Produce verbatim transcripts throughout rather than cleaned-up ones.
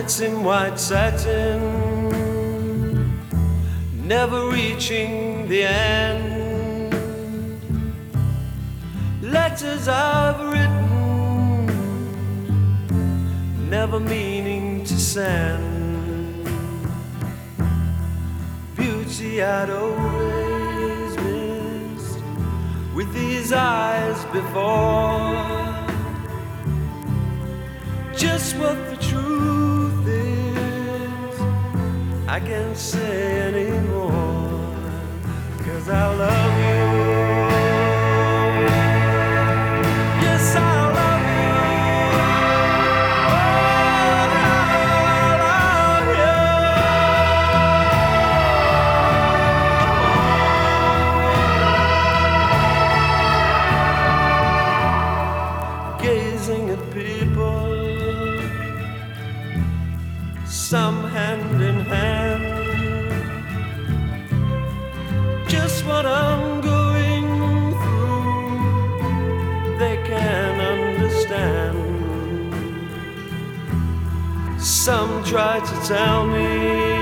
Nights in white satin, never reaching the end. Letters I've written, never meaning to send. Beauty I'd always missed with these eyes before. Just what the truth is, I can't say anymore, 'cause I love you. Yes, I love you. Oh, I love you. Gazing at people, some hand in hand, just what I'm going through, they can understand. Some try to tell me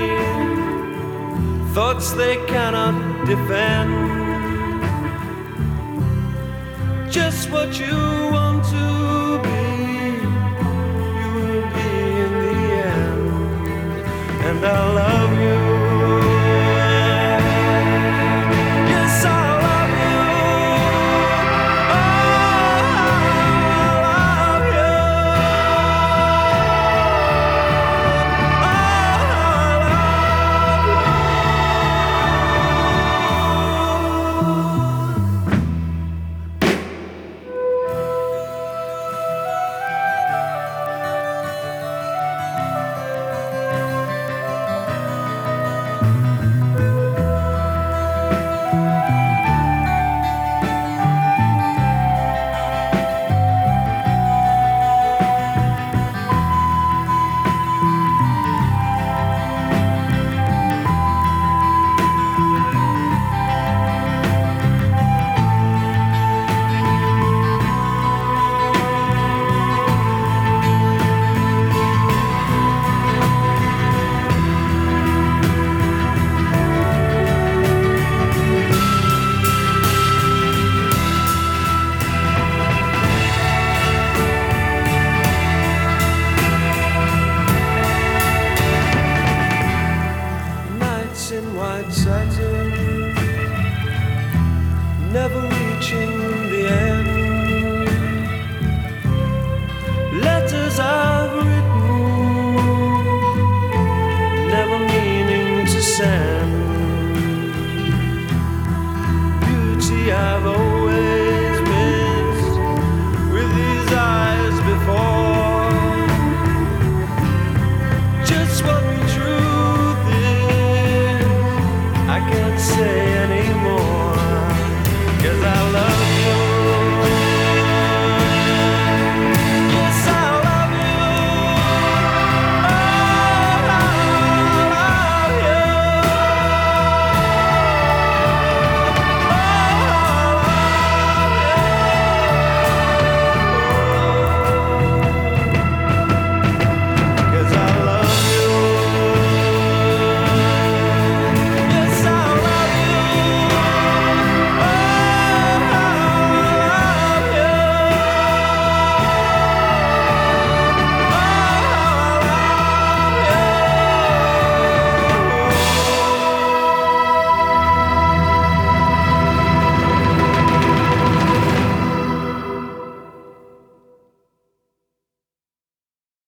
thoughts they cannot defend. Just what you want to be, you will be in the end. And I love you. Yes, I love you. Oh, I love you. Oh, in white satin, never reaching the end. Letters I